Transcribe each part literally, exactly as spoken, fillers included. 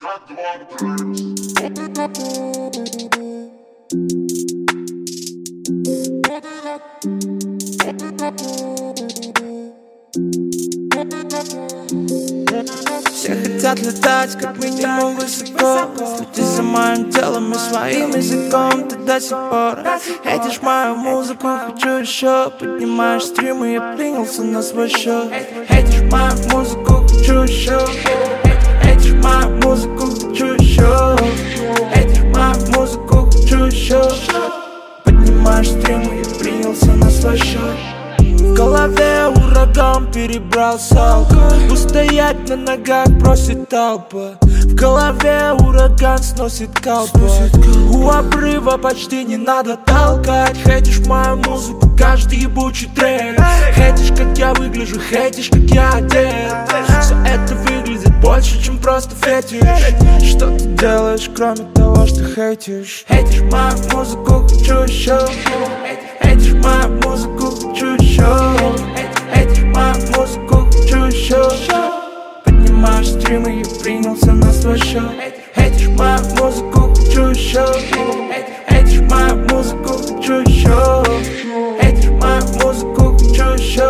Все хотят летать, как минимум высоко. Следи за моим телом и своим языком. Ты до сих пор хейтишь мою музыку, хочу еще. Поднимаешь стримы, я принялся на свой счет. Хейтишь мою музыку, хочу еще. Хейтишь мою музыку, хочу еще. Хейтишь мою музыку, хочу еще. Поднимаешь стримы, я принялся на свой счет. В голове ураган перебрался, устоять на ногах просит толпа. В голове ураган сносит колпак. У обрыва почти не надо толкать. Хейтишь мою музыку, каждый ебучий трек. Хейтишь, как я выгляжу, хейтишь, как я одет. Все это выглядит больше, чем просто фетиш. Что ты делаешь, кроме того, что хейтишь? Хейтишь мою музыку, хочу еще. Хейтишь мою музыку, хочу еще. Хейтишь мою музыку, хочу еще. Поднимаешь стримы, я принялся на свой счет. Хейтишь мою музыку, хочу еще. Хейтишь мою музыку, хочу еще. Хейтишь мою музыку, хочу еще.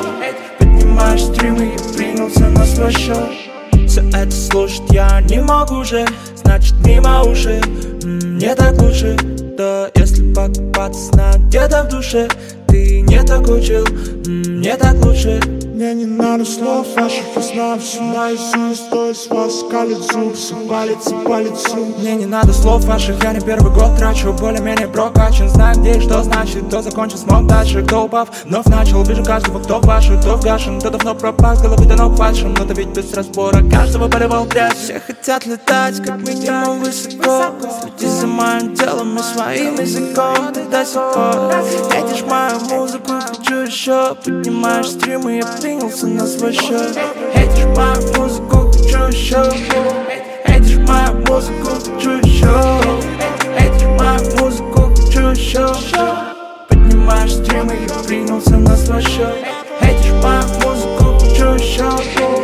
Поднимаешь стримы, я принялся на свой счет. Все это слушать я не могу же, значит мимо уши. Мне так лучше, да если покопаться на где-то в душе. Ты не так учил, мне так лучше. Мне не надо слов ваших, я знаю все наизусть. То есть вас калит зуб, все палится по лицу. Мне не надо слов ваших, я не первый год трачу. Более-менее прокачан, знаю где и что значит. Кто закончил, смог дальше, кто упав, вновь начал. Вижу каждого, кто пашет, кто вгашен. Кто давно пропал, с головы до ног пальшим. Но-то ведь без разбора каждого поливал грязь. Все хотят летать, как минимум высоко. Следи за моим телом и своим языком. Ты до сих пор хейтишь мою музыку, хочу еще. Поднимаешь стримы, я принялся на свой счет. Хейтишь мою музыку, хочу еще. Хейтишь мою музыку, хочу еще. Хейтишь мою музыку, хочу еще. Поднимаешь стримы, я принялся на свой счет. Хейтишь мою музыку, хочу еще.